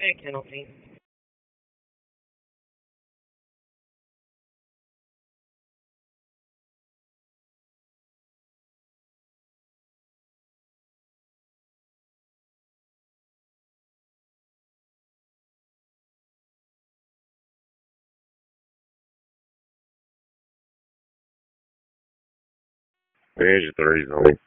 Hey, Kennel Team. There's your threes on me.